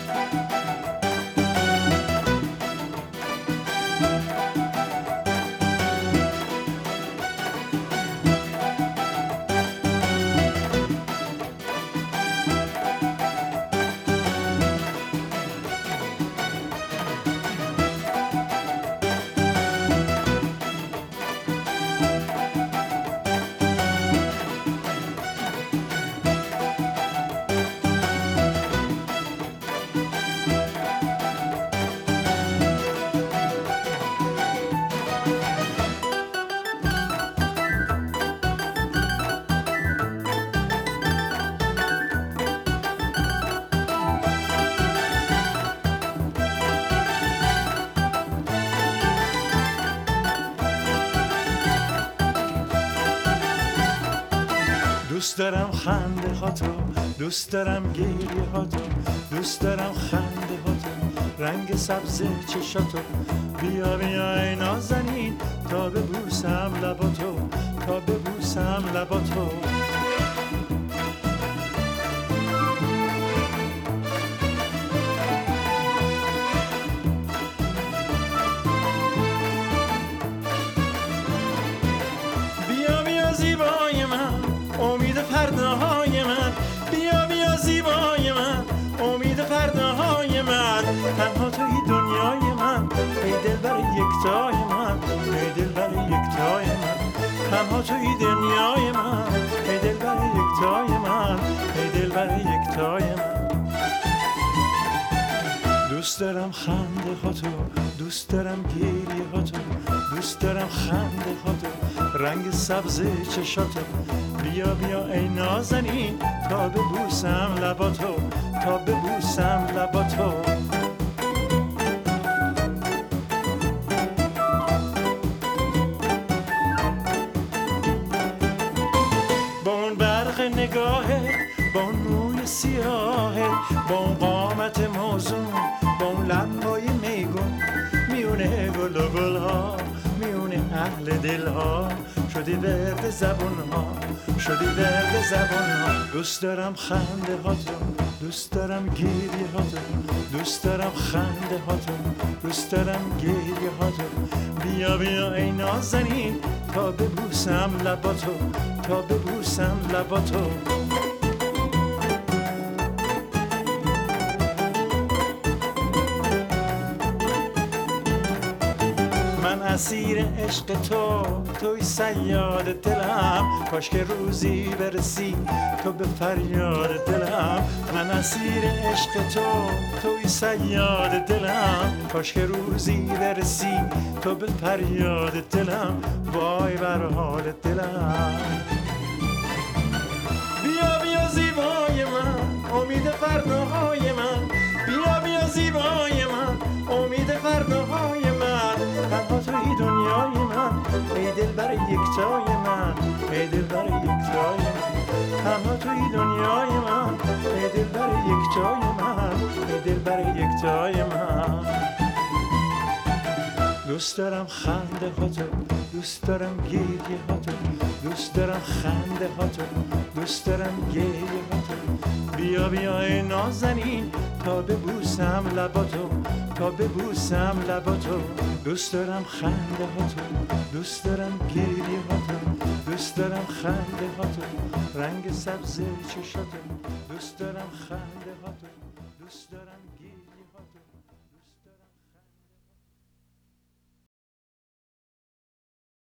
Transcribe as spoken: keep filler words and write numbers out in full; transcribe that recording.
دوست دارم خنده هاتو، دوست دارم گریه هاتو، دوست دارم خنده هاتو، رنگ سبز چشاتو. بیا بیا ای نازنین تا ببوسم لباتو، تا ببوسم لباتو. بیا بیا زیبای من، امید فرداهای من، بیا بیا زیبای من، امید فرداهای من. تنها توی دنیای من، ای دلبر یکتای من، ای دلبر یکتای من. تنها توی دنیای من، ای دلبر یکتای من، ای دلبر یکتای من. دوست دارم خنده هاتو، دوست دارم گریه هاتو، دوست دارم خنده هاتو، رنگ سبز چشاتو. بیا بیا ای نازنین تا ببوسم لباتو، تا ببوسم لباتو. با اون برق نگاهت، با اون موی سیاهت، با اون قامت موزون، با اون لبهای میگون، میونه گل و گلها، میونه اهل دلها، شدی ورد زبونها، شدی ورد زبونها. دوست دارم خنده هاتو، دوست دارم گریه هاتو، دوست دارم خنده هاتو، دوست دارم گریه هاتو. بیا بیا ای نازنین تا ببوسم لباتو، تا ببوسم لباتو. اسیر عشق تو، توی صیاد دلم، کاش که روزی برسی تو به فریاد دلم. من اسیر عشق تو، توی صیاد دلم، کاش که روزی برسی تو به فریاد دلم. وای بر حال دلم. بیا بیا زیبای من، امید فرداهای من، بیا بیا زیبای من، امید فرداهای من. تنها توی دنیای من، ای دلبر یکتای من، ای دلبر یکتای من. تنها توی دنیای من، ای دلبر یکتای من، ای دلبر یکتای من. دوست دارم خنده هاتو، دوست دارم گریه هاتو، دوست دارم خنده هاتو، دوست دارم گریه هاتو. بیا بیا ای نازنین تا ببوسم لباتو، تا ببوسم لباتو. دوست دارم خنده هاتو، دوست دارم گریه هاتو، دوست دارم خنده هاتو، رنگ سبز چشاتو. دوست دارم خنده هاتو، دوست دارم